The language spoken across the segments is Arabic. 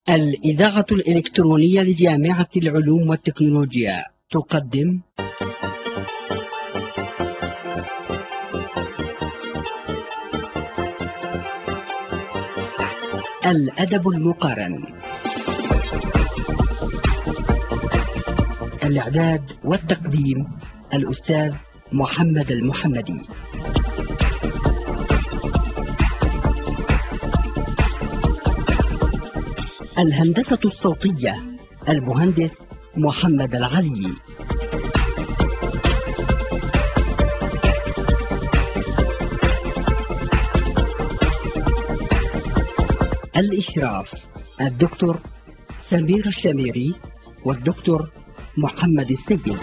الإذاعة الإلكترونية لجامعة العلوم والتكنولوجيا تقدم الأدب المقارن. الإعداد والتقديم الأستاذ محمد المحمدي. الهندسة الصوتية المهندس محمد العلي. الإشراف الدكتور سمير الشميري والدكتور محمد السيد.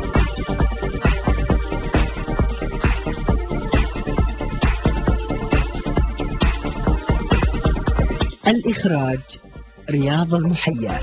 الإخراج رياض المحيا.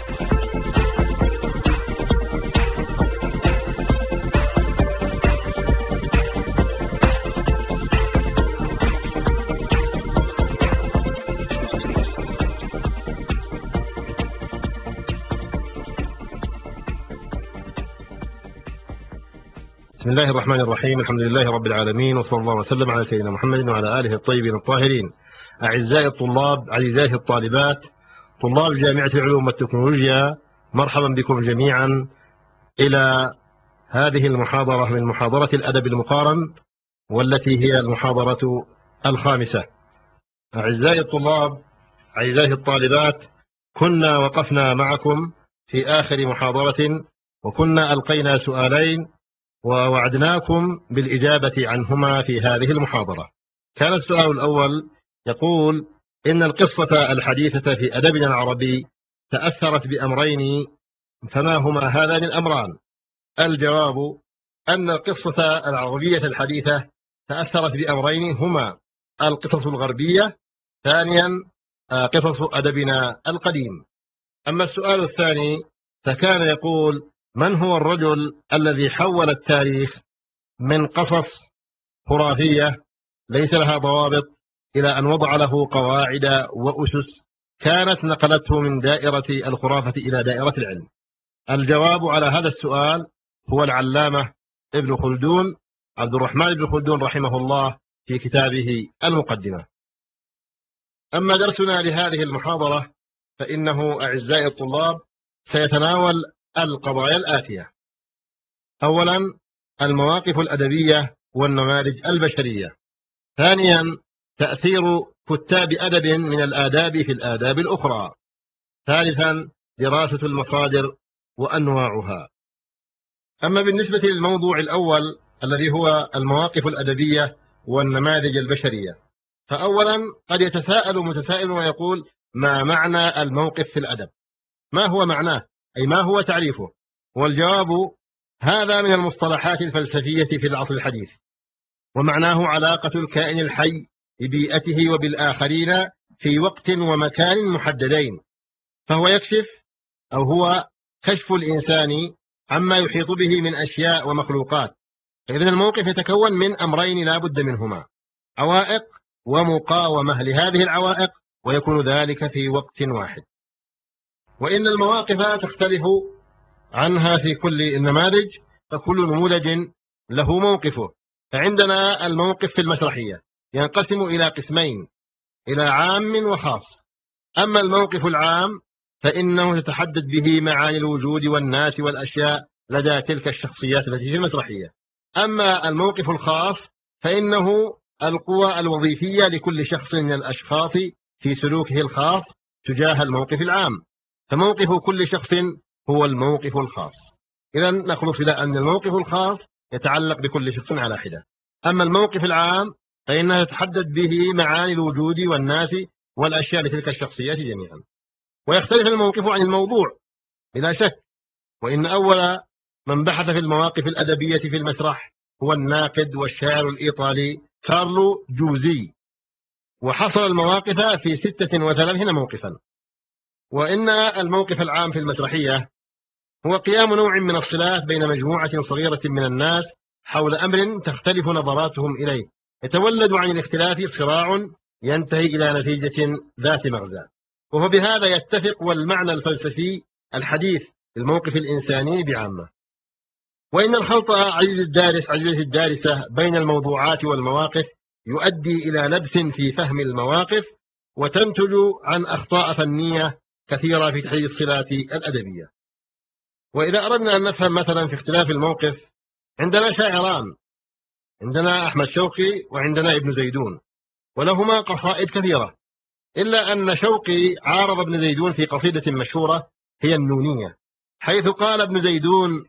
بسم الله الرحمن الرحيم. الحمد لله رب العالمين، وصلى الله وسلم على سيدنا محمد وعلى آله الطيبين الطاهرين. أعزائي الطلاب، عزيزاتي الطالبات، طلاب جامعة العلوم والتكنولوجيا، مرحبا بكم جميعا إلى هذه المحاضرة من محاضرة الأدب المقارن، والتي هي المحاضرة الخامسة. أعزائي الطلاب، عزيزاتي الطالبات، كنا وقفنا معكم في آخر محاضرة، وكنا ألقينا سؤالين ووعدناكم بالإجابة عنهما في هذه المحاضرة. كان السؤال الأول يقول: إن القصة الحديثة في أدبنا العربي تأثرت بأمرين، فما هما هذان الأمران؟ الجواب: أن القصة العربية الحديثة تأثرت بأمرين، هما القصص الغربية، ثانيا قصص أدبنا القديم. أما السؤال الثاني فكان يقول: من هو الرجل الذي حول التاريخ من قصص خرافية ليس لها ضوابط إلى أن وضع له قواعد وأسس كانت نقلته من دائرة الخرافة إلى دائرة العلم؟ الجواب على هذا السؤال هو العلامة ابن خلدون، عبد الرحمن بن خلدون رحمه الله، في كتابه المقدمة. أما درسنا لهذه المحاضرة فإنه أعزائي الطلاب سيتناول القضايا الآتية: أولا، المواقف الأدبية والنماذج البشرية. ثانيا، تأثير كتاب أدب من الآداب في الآداب الأخرى. ثالثا، دراسة المصادر وأنواعها. أما بالنسبة للموضوع الأول الذي هو المواقف الأدبية والنماذج البشرية، فأولا قد يتساءل متسائل ويقول: ما معنى الموقف في الأدب؟ ما هو معناه؟ أي ما هو تعريفه؟ والجواب: هذا من المصطلحات الفلسفية في العصر الحديث، ومعناه علاقة الكائن الحي ببيئته وبالآخرين في وقت ومكان محددين، فهو يكشف أو هو كشف الإنسان عما يحيط به من أشياء ومخلوقات. فإذن الموقف يتكون من أمرين لا بد منهما: عوائق ومقاومة لهذه العوائق، ويكون ذلك في وقت واحد. وإن المواقف تختلف عنها في كل النماذج، فكل نموذج له موقفه. فعندنا الموقف في المسرحية ينقسم إلى قسمين: إلى عام وخاص. أما الموقف العام فإنه تتحدد به معاني الوجود والناس والأشياء لدى تلك الشخصيات التي في المسرحية. أما الموقف الخاص فإنه القوى الوظيفية لكل شخص من الأشخاص في سلوكه الخاص تجاه الموقف العام، فموقف كل شخص هو الموقف الخاص. إذن نخلص إلى أن الموقف الخاص يتعلق بكل شخص على حدة، أما الموقف العام فإنها تتحدد به معاني الوجود والناس والأشياء لتلك الشخصيات جميعا. ويختلف الموقف عن الموضوع بلا شك، وإن أول من بحث في المواقف الأدبية في المسرح هو الناقد والشاعر الإيطالي كارلو جوزي، وحصر المواقف في 36 موقفا. وإن الموقف العام في المسرحية هو قيام نوع من الصلات بين مجموعة صغيرة من الناس حول أمر تختلف نظراتهم إليه، يتولد عن الاختلاف صراع ينتهي إلى نتيجة ذات مغزى. وهو بهذا يتفق والمعنى الفلسفي الحديث للموقف الإنساني بعامة. وإن الخلط عزيزي الدارسة بين الموضوعات والمواقف يؤدي إلى لبس في فهم المواقف، وتنتج عن أخطاء فنية كثيرة في تحليل الصلات الأدبية. وإذا أردنا أن نفهم مثلا في اختلاف الموقف، عندنا شاعران، عندنا أحمد شوقي وعندنا ابن زيدون، ولهما قصائد كثيرة، إلا أن شوقي عارض ابن زيدون في قصيدة مشهورة هي النونية، حيث قال ابن زيدون: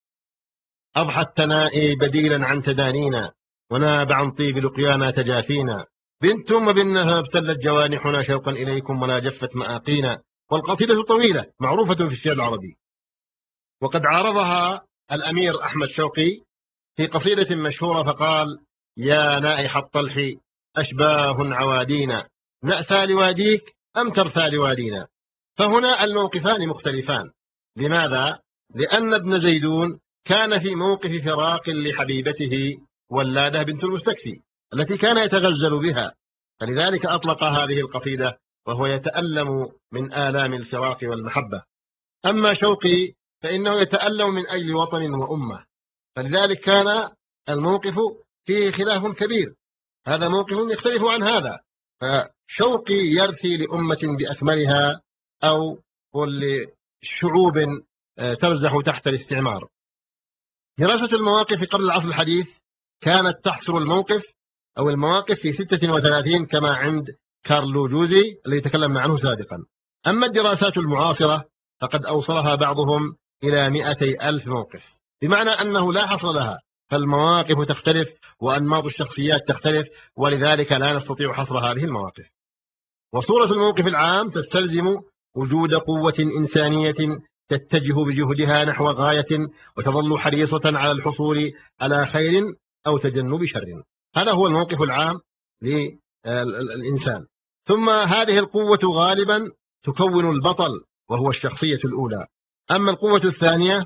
أضحى التنائي بديلا عن تدانينا، وناب عن طيب لقيانا تجافينا، بنتم وبنها ابتلت جوانحنا شوقا إليكم ولا جفت مآقينا. والقصيدة طويلة معروفة في الشعر العربي، وقد عارضها الأمير أحمد شوقي في قصيدة مشهورة فقال: يا نائح الطلح أشباه عوادينا، نأسى لواديك أم ترثى لوادينا. فهنا الموقفان مختلفان. لماذا؟ لأن ابن زيدون كان في موقف فراق لحبيبته ولادة بنت المستكفي التي كان يتغزل بها، فلذلك أطلق هذه القصيدة وهو يتألم من آلام الفراق والمحبة. أما شوقي فإنه يتألم من أجل وطن وأمة، فلذلك كان الموقف فيه خلاف كبير، هذا موقف يختلف عن هذا. فشوقي يرثي لأمة بأكملها أو لشعوب ترزح تحت الاستعمار. دراسة المواقف قبل العصر الحديث كانت تحصر الموقف أو المواقف في 36 كما عند كارلو جوزي الذي تكلمنا عنه سابقا. أما الدراسات المعاصرة فقد أوصلها بعضهم إلى 200,000 موقف، بمعنى أنه لا حصر لها، فالمواقف تختلف وأنماط الشخصيات تختلف، ولذلك لا نستطيع حصر هذه المواقف. وصورة الموقف العام تستلزم وجود قوة إنسانية تتجه بجهدها نحو غاية وتظل حريصة على الحصول على خير أو تجنب شر. هذا هو الموقف العام للإنسان. ثم هذه القوة غالبا تكون البطل وهو الشخصية الأولى. أما القوة الثانية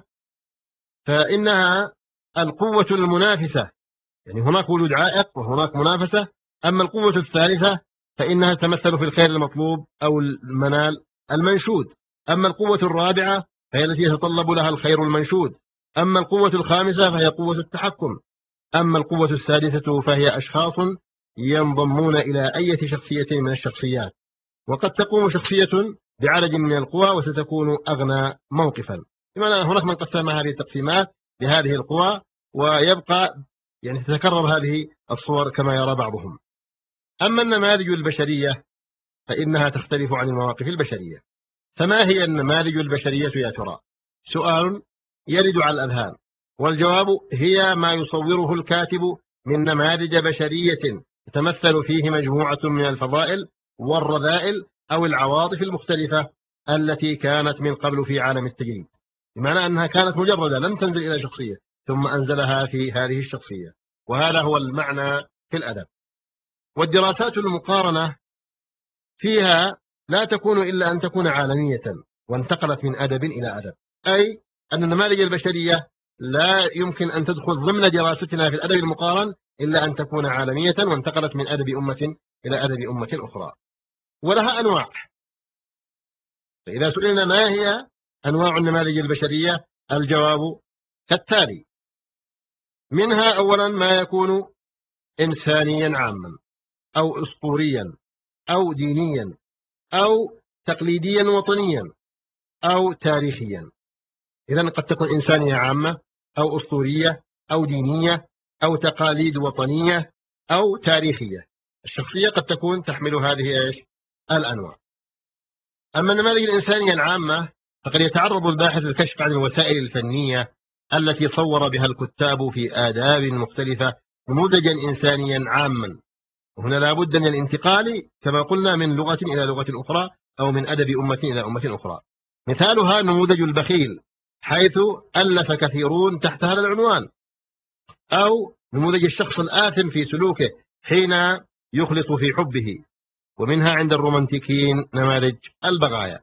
فإنها القوة المنافسة، يعني هناك وجود عائق وهناك منافسة. أما القوة الثالثة فإنها تتمثل في الخير المطلوب أو المنال المنشود. أما القوة الرابعة فهي التي يتطلب لها الخير المنشود. أما القوة الخامسة فهي قوة التحكم. أما القوة السادسة فهي أشخاص ينضمون إلى أي شخصية من الشخصيات، وقد تقوم شخصية بعدد من القوى وستكون أغنى موقفا. بمعنى هناك من قسم هذه التقسيمات بهذه القوى، ويبقى يعني تتكرر هذه الصور كما يرى بعضهم. أما النماذج البشرية فإنها تختلف عن المواقف البشرية. فما هي النماذج البشرية يا ترى؟ سؤال يرد على الأذهان، والجواب هي ما يصوره الكاتب من نماذج بشرية تتمثل فيه مجموعة من الفضائل والرذائل أو العواطف المختلفة التي كانت من قبل في عالم التجريد، بمعنى أنها كانت مجردة لم تنزل إلى شخصية ثم أنزلها في هذه الشخصية، وهذا هو المعنى في الأدب. والدراسات المقارنة فيها لا تكون إلا أن تكون عالمية وانتقلت من أدب إلى أدب، أي أن النماذج البشرية لا يمكن أن تدخل ضمن دراستنا في الأدب المقارن إلا أن تكون عالمية وانتقلت من أدب أمة إلى أدب أمة أخرى، ولها أنواع. فإذا سئلنا ما هي أنواع النماذج البشرية، الجواب كالتالي: منها أولا ما يكون إنسانيا عاما أو أسطوريا أو دينيا أو تقليديا وطنيا أو تاريخيا. إذن قد تكون إنسانية عامة أو أسطورية أو دينية أو تقاليد وطنية أو تاريخية. الشخصية قد تكون تحمل هذه الأنواع. أما النماذج الإنسانية العامة فقد يتعرض الباحث للكشف عن الوسائل الفنية التي صور بها الكتاب في آداب مختلفة نموذجا إنسانيا عاما، وهنا لا بد من الانتقال كما قلنا من لغة إلى لغة أخرى أو من أدب أمة إلى أمة أخرى. مثالها نموذج البخيل، حيث ألف كثيرون تحت هذا العنوان، أو نموذج الشخص الآثم في سلوكه حين يخلص في حبه. ومنها عند الرومانتيكيين نماذج البغايا.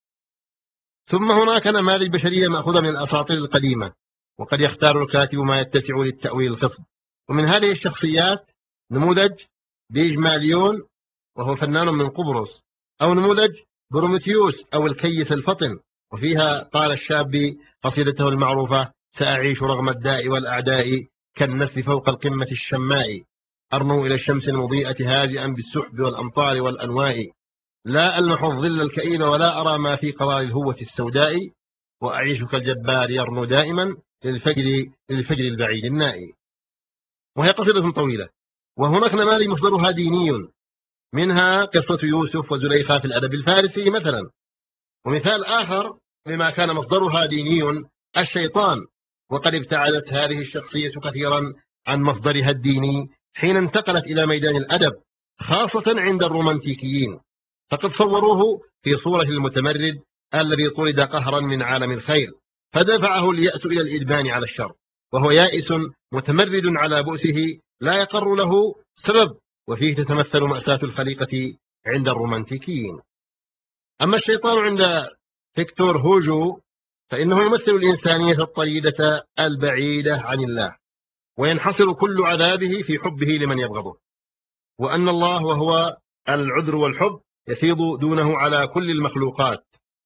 ثم هناك نماذج بشرية مأخوذة من الأساطير القديمة، وقد يختار الكاتب ما يتسع للتأويل الخصب. ومن هذه الشخصيات نموذج بيجماليون وهو فنان من قبرص، أو نموذج بروميثيوس أو الكيس الفطن، وفيها قال الشاب قصيدته المعروفة: سأعيش رغم الداء والأعداء كالنسل فوق القمة الشماء، أرنو إلى الشمس المضيئة هازئا بالسحب والأمطار والأنواء، لا ألمح الظل الكئيب ولا أرى ما في قرار الهوة السوداء، وأعيش كالجبار يرنو دائما للفجر البعيد النائي. وهي قصيدة طويلة، وهناك نماذج مصدرها ديني، منها قصة يوسف وزليخة في الأدب الفارسي مثلا. ومثال آخر لما كان مصدرها ديني الشيطان، وقد ابتعدت هذه الشخصية كثيرا عن مصدرها الديني حين انتقلت إلى ميدان الأدب، خاصة عند الرومانتيكيين، فقد صوروه في صورة المتمرد الذي طرد قهرا من عالم الخير، فدفعه اليأس إلى الإدمان على الشر، وهو يائس متمرد على بؤسه لا يقر له سبب، وفيه تتمثل مأساة الخليقة عند الرومانتيكيين. أما الشيطان عند فيكتور هوجو فإنه يمثل الإنسانية الطريدة البعيدة عن الله، وينحصر كل عذابه في حبه لمن يبغضه، وأن الله وهو العذر والحب يفيض دونه على كل المخلوقات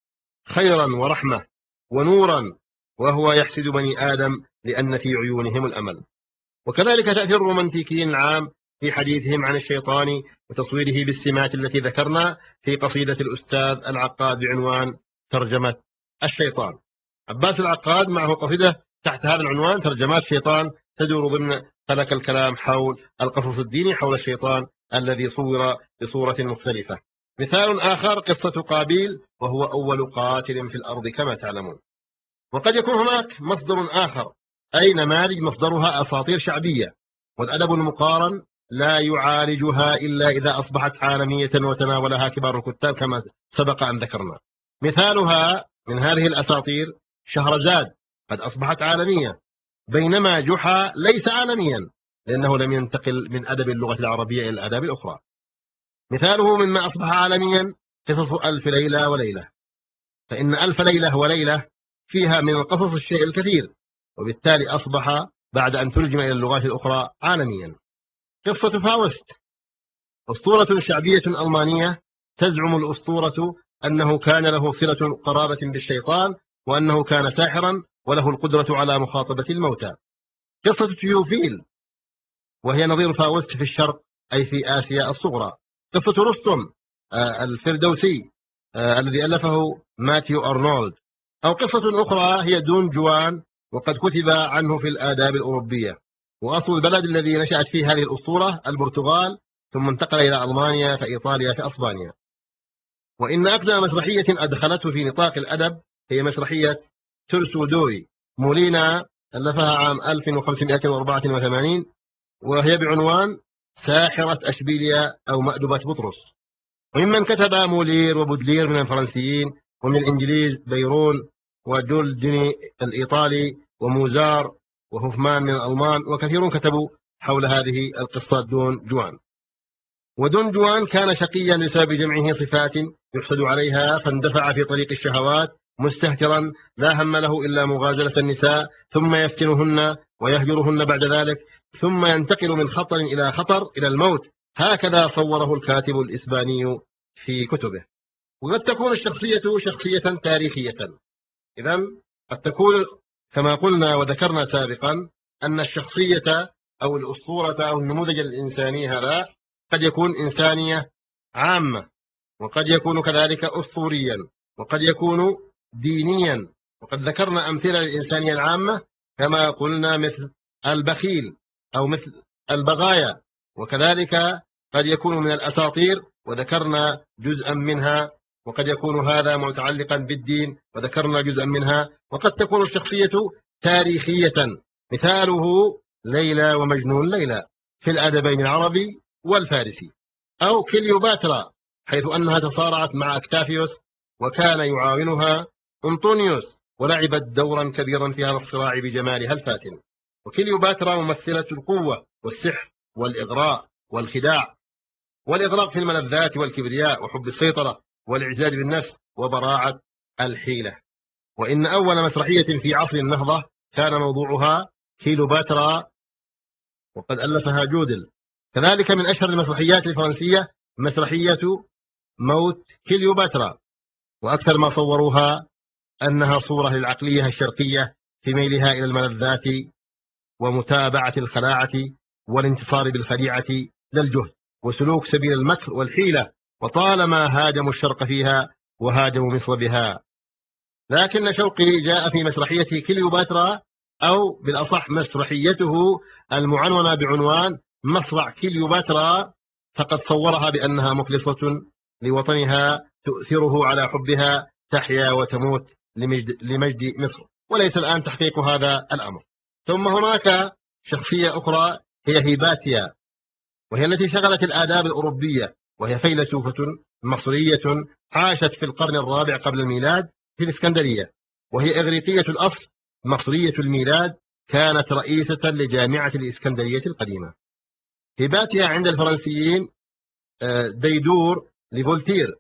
خيرا ورحمة ونورا، وهو يحسد بني آدم لأن في عيونهم الأمل. وكذلك تأثير الرومانتيكيين العام في حديثهم عن الشيطان وتصويره بالسمات التي ذكرنا في قصيدة الأستاذ العقاد بعنوان ترجمة الشيطان. عباس العقاد معه قصيدة تحت هذا العنوان ترجمات شيطان، تدور ضمن فلك الكلام حول القصص الديني حول الشيطان الذي صور بصورة مختلفة. مثال آخر قصة قابيل، وهو أول قاتل في الأرض كما تعلمون. وقد يكون هناك مصدر آخر، أي نماذج مصدرها أساطير شعبية، والأدب المقارن لا يعالجها إلا إذا أصبحت عالمية وتناولها كبار الكتاب كما سبق أن ذكرنا. مثالها من هذه الأساطير شهرزاد، قد أصبحت عالمية، بينما جحا ليس عالميا لأنه لم ينتقل من أدب اللغة العربية إلى الآداب الأخرى. مثاله مما أصبح عالميا قصص ألف ليلة وليلة، فإن ألف ليلة وليلة فيها من القصص الشيء الكثير، وبالتالي أصبح بعد أن ترجم إلى اللغات الأخرى عالميا. قصة فاوست أسطورة شعبية ألمانية، تزعم الأسطورة أنه كان له صلة قرابة بالشيطان، وأنه كان ساحرا وله القدرة على مخاطبة الموتى. قصة تيوفيل وهي نظير فاوست في الشرق أي في آسيا الصغرى. قصة رستم الفردوسي الذي ألفه ماتيو أرنولد. أو قصة أخرى هي دون جوان، وقد كتب عنه في الآداب الأوروبية، وأصل البلد الذي نشأت فيه هذه الأسطورة البرتغال، ثم انتقل إلى ألمانيا فإيطاليا فأسبانيا. وإن أقدم مسرحية أدخلته في نطاق الأدب هي مسرحية ترسو دوي مولينا، ألفها عام 1584، وهي بعنوان ساحرة أشبيليا أو مأدبة بطرس. وممن كتب مولير وبودلير من الفرنسيين، ومن الإنجليز بيرون وجولدني الإيطالي وموزار وهوفمان من الألمان، وكثيرون كتبوا حول هذه القصة دون جوان. ودون جوان كان شقيا بسبب جمعه صفات يحسد عليها، فاندفع في طريق الشهوات مستهترا لا هم له إلا مغازلة النساء، ثم يفتنهن ويهجرهن بعد ذلك، ثم ينتقل من خطر إلى خطر إلى الموت. هكذا صوره الكاتب الإسباني في كتبه. وقد تكون الشخصية شخصية تاريخية. إذن قد تكون كما قلنا وذكرنا سابقا أن الشخصية أو الأسطورة أو النموذج الإنساني هذا قد يكون إنسانية عامة، وقد يكون كذلك أسطوريا، وقد يكون دينيا. وقد ذكرنا أمثلة للإنسانية العامة كما قلنا مثل البخيل أو مثل البغايا، وكذلك قد يكون من الأساطير وذكرنا جزءا منها، وقد يكون هذا متعلقا بالدين وذكرنا جزءا منها. وقد تكون الشخصية تاريخية، مثاله ليلى ومجنون ليلى في الأدبين العربي والفارسي، أو كليوباترا حيث أنها تصارعت مع أكتافيوس وكان يعاونها أنطونيوس، ولعبت دورا كبيرا في هذا الصراع بجمالها الفاتن. وكليوباترا ممثلة القوة والسحر والإغراء والخداع، والإغراق في الملذات والكبرياء وحب السيطرة والاعتزاز بالنفس وبراعة الحيلة. وإن أول مسرحية في عصر النهضة كان موضوعها كليوباترا، وقد ألفها جودل. كذلك من أشهر المسرحيات الفرنسية مسرحية موت كليوباترا، وأكثر ما صوروها أنها صورة للعقلية الشرقية في ميلها إلى الملذات ومتابعة الخلاعة والانتصار بالخديعة للجهد وسلوك سبيل المكر والحيلة، وطالما هاجموا الشرق فيها وهاجموا مصر بها. لكن شوقي جاء في مسرحيته كليوباترا، أو بالأصح مسرحيته المعنونة بعنوان مصرع كليوباترا، فقد صورها بأنها مخلصة لوطنها تؤثره على حبها، تحيا وتموت لمجد مصر، وليس الآن تحقيق هذا الأمر. ثم هناك شخصية أخرى هي هيباتيا، وهي التي شغلت الآداب الأوروبية، وهي فيلسوفة مصرية عاشت في القرن الرابع قبل الميلاد في الإسكندرية، وهي إغريقية الأصل مصرية الميلاد، كانت رئيسة لجامعة الإسكندرية القديمة. هيباتيا عند الفرنسيين ديدور لفولتير،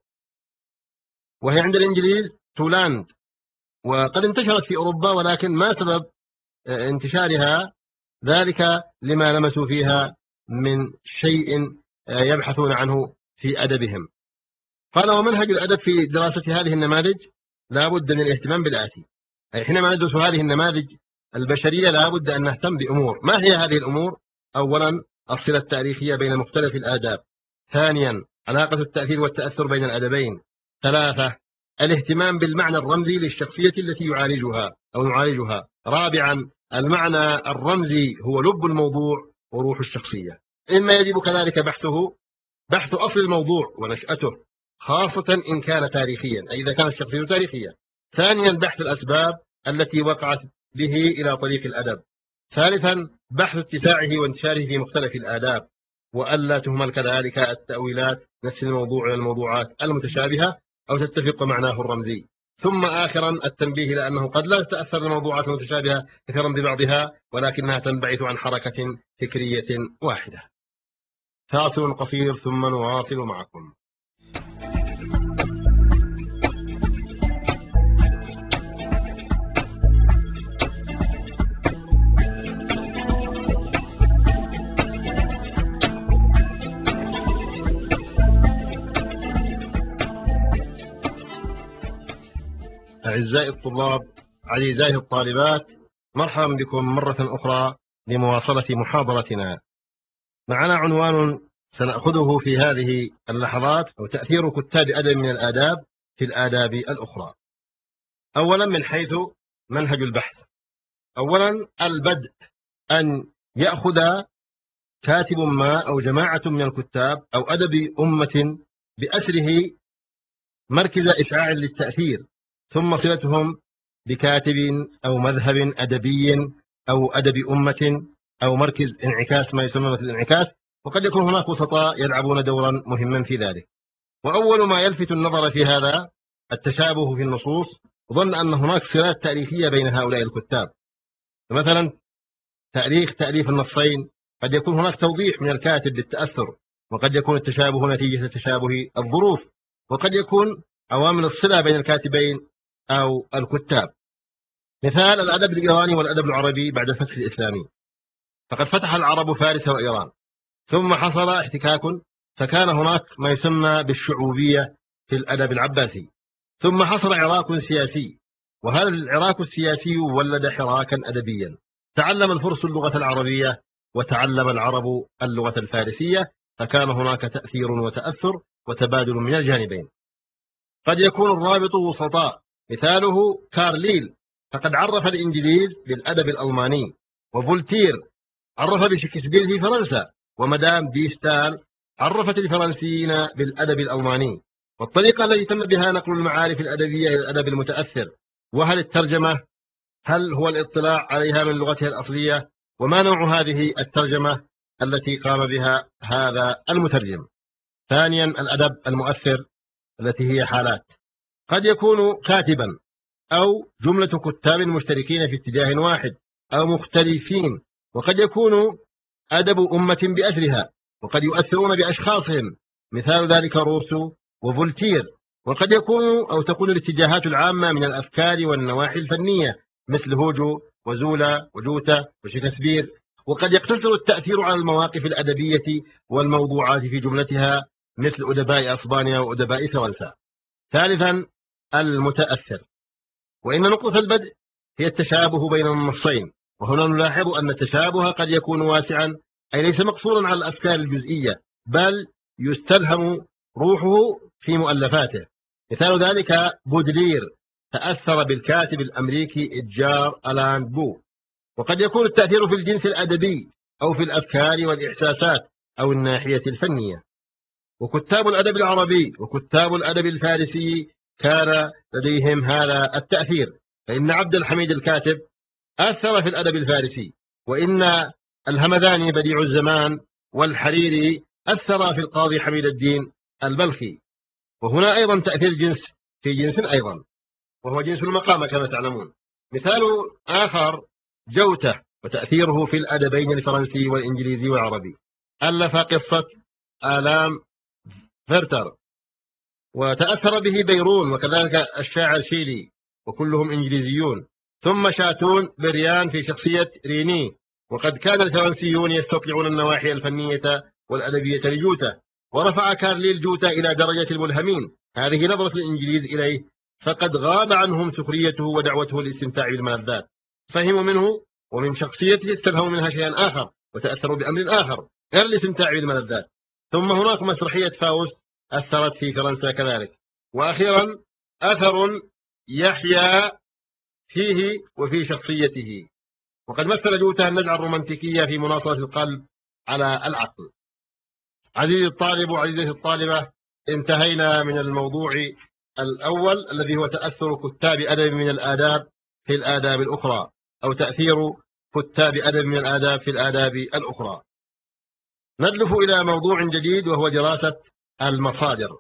وهي عند الإنجليز تولاند، وقد انتشرت في أوروبا، ولكن ما سبب انتشارها؟ ذلك لما لمسوا فيها من شيء يبحثون عنه في أدبهم. قال: ومنهج الأدب في دراسة هذه النماذج لا بد من الاهتمام بالآتي، أي حينما ندرس هذه النماذج البشرية لا بد أن نهتم بأمور. ما هي هذه الأمور؟ أولا، الصلة التاريخية بين مختلف الآداب. ثانيا، علاقة التأثير والتأثر بين الأدبين. ثلاثة، الاهتمام بالمعنى الرمزي للشخصية التي يعالجها أو نعالجها. رابعا، المعنى الرمزي هو لب الموضوع وروح الشخصية. إما يجب كذلك بحث أصل الموضوع ونشأته، خاصة إن كان تاريخيا، أي إذا كانت الشخصية تاريخية. ثانيا، بحث الأسباب التي وقعت به إلى طريق الأدب. ثالثا، بحث اتساعه وانتشاره في مختلف الآداب، وألا تهمل كذلك التأويلات نفس الموضوع إلى الموضوعات المتشابهة أو تتفق معناه الرمزي. ثم آخرا، التنبيه إلى أنه قد لا تتأثر الموضوعات المتشابهة كثيرا ببعضها، ولكنها تنبعث عن حركة فكرية واحدة. فاصل قصير ثم نواصل معكم. أعزائي الطلاب، عزيزاتي الطالبات، مرحبا بكم مرة أخرى لمواصلة محاضرتنا. معنا عنوان سنأخذه في هذه اللحظات، هو تأثير كتاب أدب من الآداب في الآداب الأخرى. أولا، من حيث منهج البحث. أولا، البدء أن يأخذ كاتب ما أو جماعة من الكتاب أو أدب أمة بأسره مركز إشعاع للتأثير، ثم صلتهم بكاتب أو مذهب أدبي أو أدب أمة أو مركز انعكاس، ما يسمى مركز انعكاس، وقد يكون هناك وسطاء يلعبون دورا مهما في ذلك. وأول ما يلفت النظر في هذا التشابه في النصوص، ظن أن هناك صلات تاريخية بين هؤلاء الكتاب. مثلا تاريخ تأليف النصين قد يكون هناك توضيح من الكاتب بالتأثر، وقد يكون التشابه نتيجة تشابه الظروف، وقد يكون عوامل الصلة بين الكاتبين أو الكتاب. مثال الأدب الإيراني والأدب العربي بعد الفتح الإسلامي، فقد فتح العرب فارس وإيران، ثم حصل احتكاك، فكان هناك ما يسمى بالشعوبية في الأدب العباسي، ثم حصل عراك سياسي، وهذا العراك السياسي ولد حراكا أدبيا. تعلم الفرس اللغة العربية وتعلم العرب اللغة الفارسية، فكان هناك تأثير وتأثر وتبادل من الجانبين. قد يكون الرابط وسطاء، مثاله كارليل، فقد عرف الإنجليز بالأدب الألماني، وفولتير عرف بشكسبير في فرنسا، ومدام دي ستال عرفت الفرنسيين بالأدب الألماني. والطريقة التي تم بها نقل المعارف الأدبية إلى الأدب المتأثر، وهل الترجمة، هل هو الاطلاع عليها من لغتها الأصلية، وما نوع هذه الترجمة التي قام بها هذا المترجم. ثانيا، الأدب المؤثر التي هي حالات، قد يكون كاتبا أو جملة كتاب مشتركين في اتجاه واحد أو مختلفين، وقد يكون أدب أمة بأسرها، وقد يؤثرون بأشخاصهم، مثال ذلك روسو وفولتير. وقد يكون أو تكون الاتجاهات العامة من الأفكار والنواحي الفنية، مثل هوجو وزولا وجوتا وشكسبير. وقد يقتصر التأثير على المواقف الأدبية والموضوعات في جملتها، مثل أدباء أسبانيا وأدباء فرنسا. ثالثا، المتأثر. وإن نقطة البدء هي التشابه بين النصين، وهنا نلاحظ أن التشابه قد يكون واسعا، أي ليس مقصورا على الأفكار الجزئية، بل يستلهم روحه في مؤلفاته. مثال ذلك بودلير تأثر بالكاتب الأمريكي إدجار ألان بو. وقد يكون التأثير في الجنس الأدبي أو في الأفكار والإحساسات أو الناحية الفنية. وكتاب الأدب العربي وكتاب الأدب الفارسي كان لديهم هذا التأثير، فإن عبد الحميد الكاتب أثر في الأدب الفارسي، وإن الهمذاني بديع الزمان والحريري أثر في القاضي حميد الدين البلخي. وهنا أيضا تأثير جنس في جنس أيضا، وهو جنس المقامة كما تعلمون. مثال آخر جوته وتأثيره في الأدبين الفرنسي والإنجليزي والعربي. ألف قصة آلام فيرتر، وتأثر به بيرون وكذلك الشاعر شيلي، وكلهم إنجليزيون. ثم شاتون بريان في شخصية ريني. وقد كان الفرنسيون يستطيعون النواحي الفنية والأدبية لجوته، ورفع كارليل جوته إلى درجة الملهمين. هذه نظرة الإنجليز إليه، فقد غاب عنهم سخريته ودعوته للاستمتاع بالملذات. فهموا منه ومن شخصيته استلهموا منها شيئا آخر، وتأثروا بأمر آخر غير الاستمتاع بالملذات. ثم هناك مسرحية فاوست أثرت في فرنسا كذلك. وأخيرا أثر يحيى فيه وفي شخصيته، وقد مثل جوته النزعة الرومانتيكية في مناصرة القلب على العقل. عزيزي الطالب وعزيزتي الطالبة، انتهينا من الموضوع الأول الذي هو تأثر كتاب أدب من الآداب في الآداب الأخرى، أو تأثير كتاب أدب من الآداب في الآداب الأخرى. ندلف إلى موضوع جديد وهو دراسة المصادر.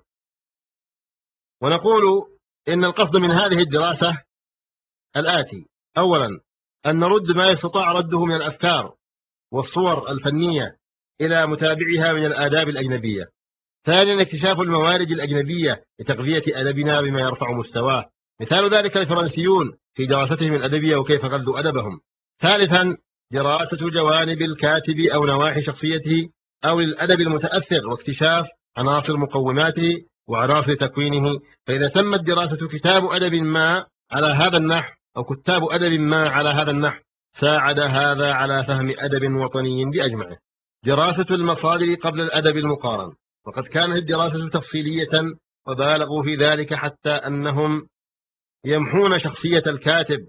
ونقول إن القصد من هذه الدراسة الآتي: أولا، أن نرد ما يستطاع رده من الأفكار والصور الفنية إلى متابعها من الآداب الأجنبية. ثانيا، اكتشاف الموارد الأجنبية لتغذية أدبنا بما يرفع مستواه، مثال ذلك الفرنسيون في دراستهم الأدبية وكيف غذوا أدبهم. ثالثا، دراسة جوانب الكاتب أو نواحي شخصيته أو للأدب المتأثر، واكتشاف عناصر مقوماته وعناصر تكوينه. فإذا تمت دراسة كتاب أدب ما على هذا النحو أو كتاب أدب ما على هذا النحو، ساعد هذا على فهم أدب وطني بأجمعه. دراسة المصادر قبل الأدب المقارن. وقد كانت الدراسة تفصيلية، وبالغوا في ذلك حتى أنهم يمحون شخصية الكاتب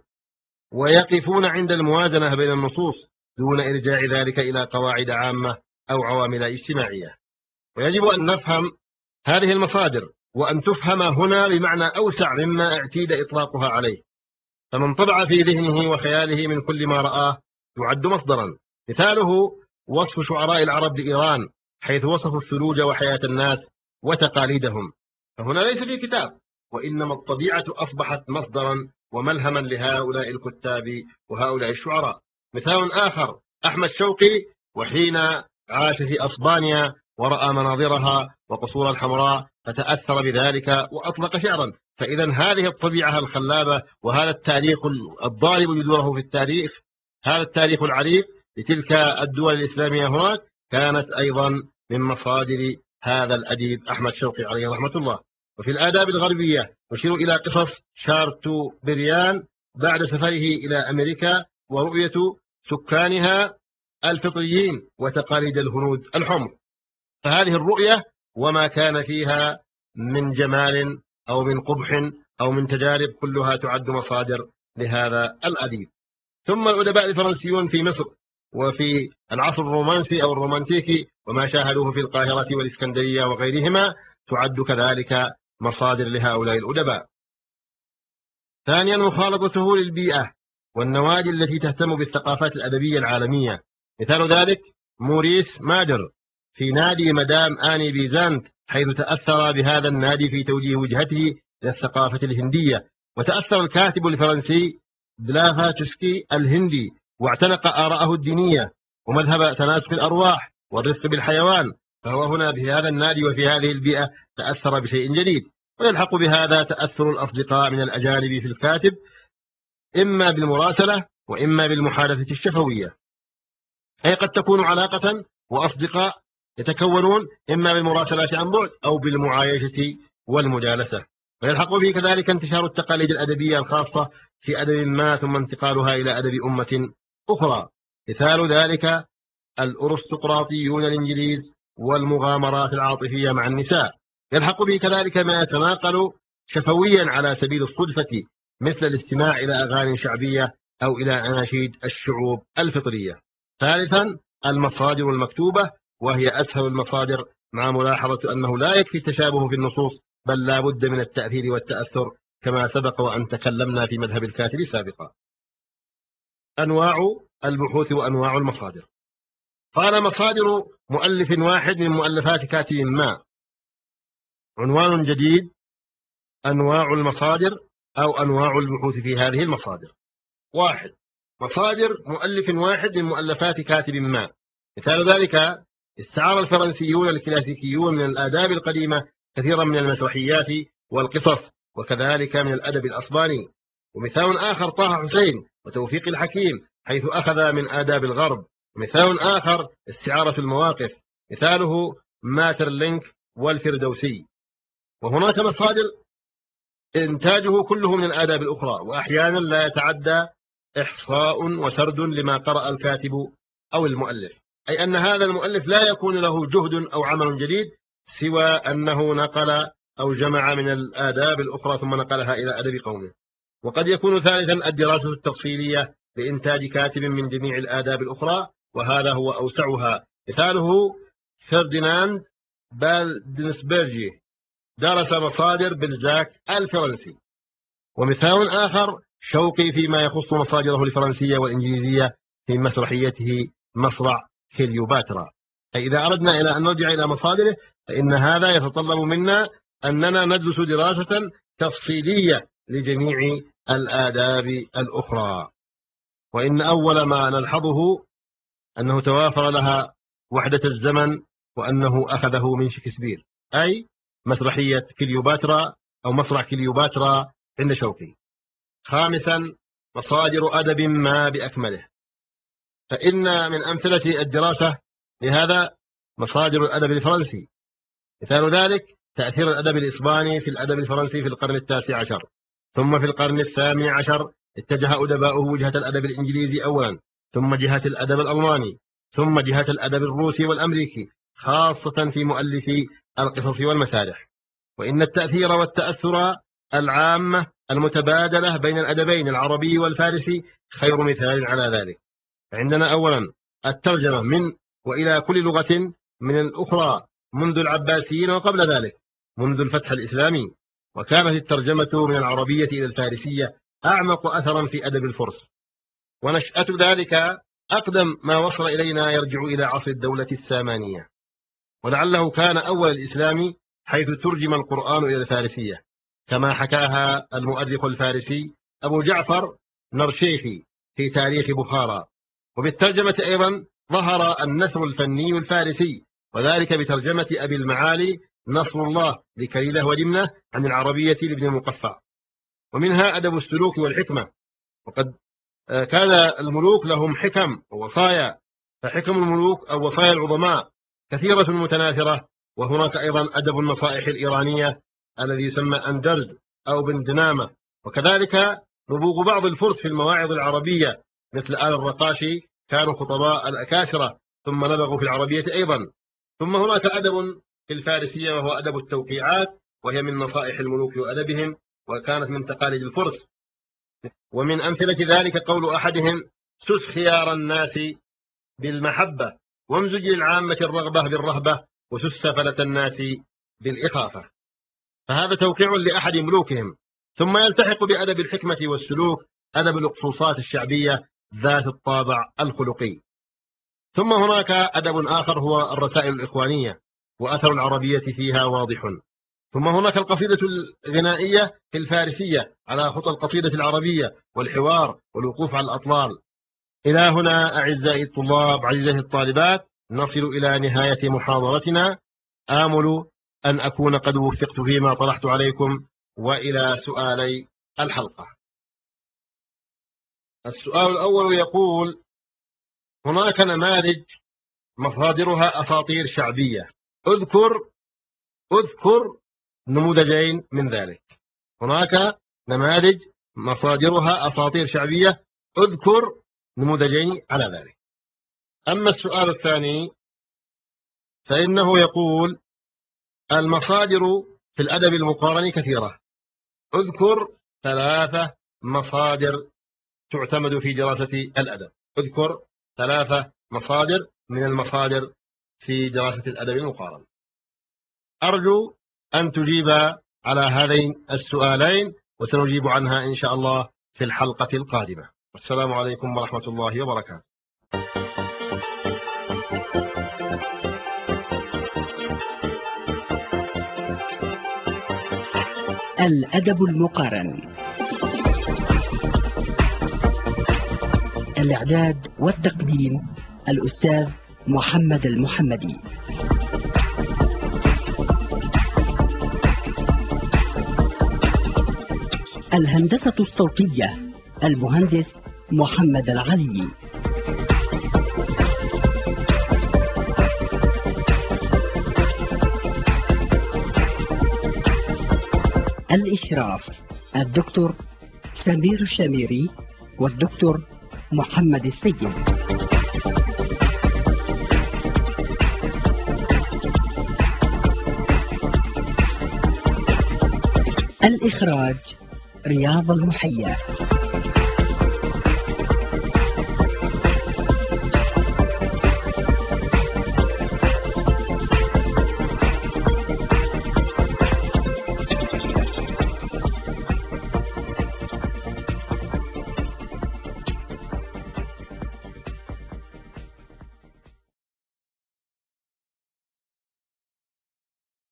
ويقفون عند الموازنة بين النصوص دون إرجاع ذلك إلى قواعد عامة أو عوامل اجتماعية. ويجب أن نفهم هذه المصادر، وأن تفهم هنا بمعنى أوسع مما اعتيد إطلاقها عليه. فمن طبع في ذهنه وخياله من كل ما رآه يعد مصدرا. مثاله وصف شعراء العرب لإيران، حيث وصفوا الثلوج وحياة الناس وتقاليدهم. فهنا ليس في كتاب، وإنما الطبيعة أصبحت مصدرا وملهما لهؤلاء الكتاب وهؤلاء الشعراء. مثال آخر أحمد شوقي، وحين عاش في أسبانيا ورأى مناظرها وقصور الحمراء فتأثر بذلك وأطلق شعرا. فإذا هذه الطبيعة الخلابة وهذا التاريخ الضارب جذوره في التاريخ، هذا التاريخ العريق لتلك الدول الإسلامية هناك، كانت أيضا من مصادر هذا الأديب أحمد شوقي عليه رحمة الله. وفي الآداب الغربية نشير إلى قصص شارتو بريان بعد سفره إلى أمريكا ورؤية سكانها الفطريين وتقاليد الهنود الحمر. فهذه الرؤية وما كان فيها من جمال أو من قبح أو من تجارب كلها تعد مصادر لهذا الأديب. ثم الأدباء الفرنسيون في مصر وفي العصر الرومانسي أو الرومانتيكي وما شاهدوه في القاهرة والإسكندرية وغيرهما تعد كذلك مصادر لهؤلاء الأدباء. ثانيا، مخالطته للبيئة والنوادي التي تهتم بالثقافات الأدبية العالمية. مثال ذلك موريس مادر في نادي مدام آني بيزانت، حيث تأثر بهذا النادي في توجيه وجهته للثقافة الهندية. وتأثر الكاتب الفرنسي بلافاتسكي الهندي واعتنق آراءه الدينية ومذهب تناسق الأرواح والرفق بالحيوان. فهو هنا في هذا النادي وفي هذه البيئة تأثر بشيء جديد. ويلحق بهذا تأثر الأصدقاء من الأجانب في الكاتب، إما بالمراسلة وإما بالمحادثة الشفوية، أي قد تكون علاقة وأصدقاء يتكونون إما بالمراسلات عن بعد أو بالمعايشة والمجالسة. ويلحق به كذلك انتشار التقاليد الأدبية الخاصة في أدب ما ثم انتقالها إلى أدب أمة أخرى. مثال ذلك الأرستقراطيون الإنجليز والمغامرات العاطفية مع النساء. يلحق به كذلك ما يتناقل شفويا على سبيل الصدفة، مثل الاستماع إلى أغاني شعبية أو إلى أناشيد الشعوب الفطرية. ثالثا المصادر المكتوبة، وهي أسهل المصادر، مع ملاحظة أنه لا يكفي التشابه في النصوص، بل لا بد من التأثير والتأثر، كما سبق وأن تكلمنا في مذهب الكاتب سابقا. أنواع البحوث وأنواع المصادر. قال: مصادر مؤلف واحد من مؤلفات كاتب ما. عنوان جديد: أنواع المصادر أو أنواع البحوث في هذه المصادر. 1. مصادر مؤلف واحد من مؤلفات كاتب ما. مثال ذلك: استعار الفرنسيون الكلاسيكيون من الآداب القديمة كثيرا من المسرحيات والقصص، وكذلك من الأدب الأسباني. ومثال آخر: طه حسين وتوفيق الحكيم، حيث أخذ من آداب الغرب. مثال آخر: استعارة المواقف، مثاله ماترلينك والفردوسي. وهناك مصادر إنتاجه كله من الآداب الأخرى، وأحيانا لا يتعدى إحصاء وسرد لما قرأ الكاتب أو المؤلف، أي أن هذا المؤلف لا يكون له جهد أو عمل جديد سوى أنه نقل أو جمع من الآداب الأخرى ثم نقلها إلى أدب قومه. وقد يكون ثالثا الدراسة التفصيلية لإنتاج كاتب من جميع الآداب الأخرى، وهذا هو أوسعها. مثاله فرديناند بالدنسبرجي، درس مصادر بلزاك الفرنسي. ومثال آخر: شوقي فيما يخص مصادره الفرنسية والإنجليزية في مسرحيته مصرع كليوباترا. فإذا أردنا إلى أن نرجع إلى مصادره، فإن هذا يتطلب منا أننا ندرس دراسة تفصيلية لجميع الآداب الأخرى. وإن أول ما نلحظه أنه توافر لها وحدة الزمن، وأنه أخذه من شكسبير، أي مسرحية كليوباترا أو مصرع كليوباترا عند شوقي. 5. مصادر أدب ما بأكمله. فإن من أمثلة الدراسة لهذا مصادر الأدب الفرنسي. مثال ذلك تأثير الأدب الإسباني في الأدب الفرنسي في القرن ال19، ثم في القرن ال18 اتجه أدباؤه وجهة الأدب الإنجليزي أولا، ثم جهة الأدب الألماني، ثم جهة الأدب الروسي والأمريكي، خاصة في مؤلفي القصص والمسارح. وإن التأثير والتأثر العامة المتبادلة بين الأدبين العربي والفارسي خير مثال على ذلك. عندنا أولا الترجمة من وإلى كل لغة من الأخرى منذ العباسيين وقبل ذلك، منذ الفتح الإسلامي. وكانت الترجمة من العربية إلى الفارسية أعمق أثرا في أدب الفرس. ونشأة ذلك أقدم ما وصل إلينا يرجع إلى عصر الدولة السامانية، ولعله كان أول الإسلام، حيث ترجم القرآن إلى الفارسية، كما حكاها المؤرخ الفارسي أبو جعفر نرشيخي في تاريخ بخارى. وبالترجمة أيضا ظهر النثر الفني الفارسي، وذلك بترجمة أبي المعالي نصر الله لكريله ودمنة عن العربية لابن المقفع. ومنها أدب السلوك والحكمة، وقد كان الملوك لهم حكم ووصايا، فحكم الملوك أو وصايا العظماء كثيرة متناثرة. وهناك أيضا أدب النصائح الإيرانية الذي يسمى أندرز أو بن دنامة. وكذلك نبوغ بعض الفرس في المواعظ العربية مثل آل الرقاشي، كانوا خطباء الأكاسرة ثم نبغوا في العربية أيضا. ثم هناك أدب في الفارسية وهو أدب التوقيعات، وهي من نصائح الملوك وأدبهم، وكانت من تقاليد الفرس. ومن أمثلة ذلك قول أحدهم: سس خيار الناس بالمحبة، وامزج للعامة الرغبة بالرهبة، وسس سفلة الناس بالإخافة. فهذا توقيع لأحد ملوكهم. ثم يلتحق بأدب الحكمة والسلوك أدب الأقصوصات الشعبية ذات الطابع الخلقي. ثم هناك أدب آخر هو الرسائل الإخوانية، وأثر العربية فيها واضح. ثم هناك القصيدة الغنائية في الفارسية على خطى القصيدة العربية، والحوار والوقوف على الأطلال. إلى هنا أعزائي الطلاب، عزيزاتي الطالبات، نصل إلى نهاية محاضرتنا. آمل أن أكون قد وفقت فيما طرحت عليكم. وإلى سؤالي الحلقة. السؤال الأول يقول: هناك نماذج مصادرها أساطير شعبية، اذكر نموذجين من ذلك. هناك نماذج مصادرها أساطير شعبية، اذكر نموذجين على ذلك. أما السؤال الثاني فإنه يقول المصادر في الأدب المقارن كثيرة، اذكر 3 مصادر تعتمد في دراسة الأدب. اذكر 3 مصادر من المصادر في دراسة الأدب المقارن. أرجو أن تجيب على هذين السؤالين، وسنجيب عنها إن شاء الله في الحلقة القادمة. والسلام عليكم ورحمة الله وبركاته. الأدب المقارن. الإعداد والتقديم الأستاذ محمد المحمدي. الهندسة الصوتية المهندس محمد العلي. الإشراف الدكتور سمير الشاميري والدكتور محمد السيد. الإخراج رياض المحيا.